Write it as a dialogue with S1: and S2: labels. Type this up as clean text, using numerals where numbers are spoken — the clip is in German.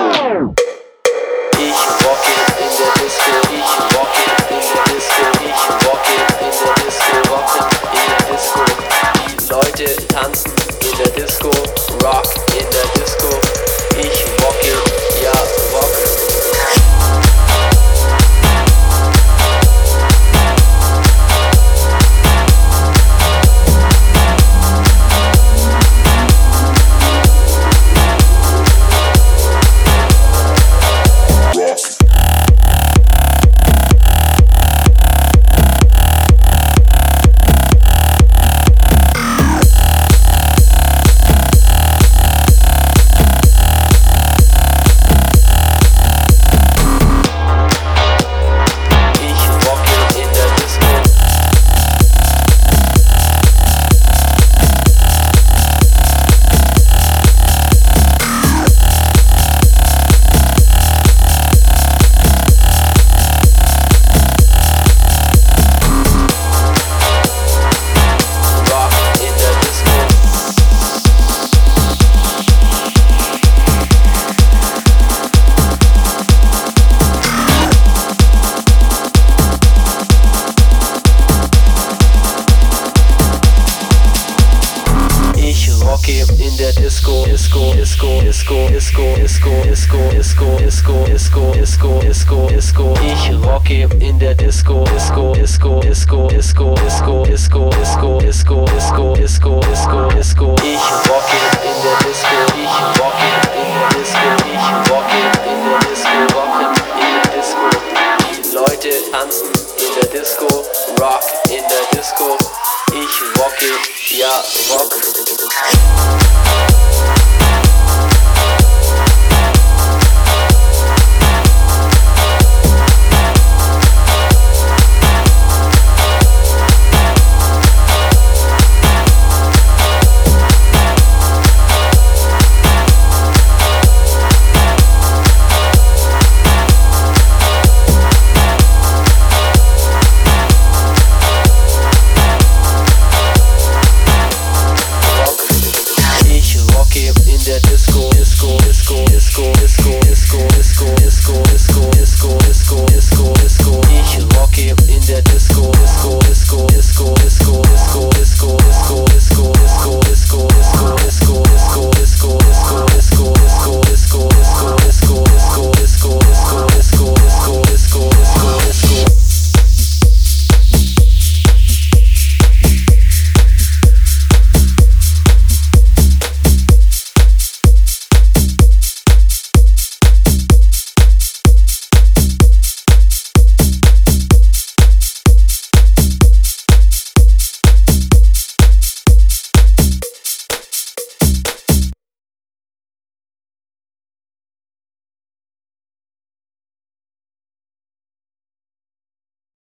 S1: Tanzen in der Disco, Rock in der Disco. Ich rocke, ja, rock. In der Disco, Disco, Disco, Disco, Disco, Disco, Disco, Disco, Disco, Disco, Disco, Disco, Disco. Ich rocke in der Disco, Disco, Disco, Disco, Disco, Disco, Disco, Disco, Disco, Disco, Disco, Disco, Disco. Ich rocke in der Disco, ich rocke in der Disco, ich rocke in der Disco, rocken in der Disco. Die Leute tanzen in der Disco, Rock in der Disco. Ich rocke, ja, rock.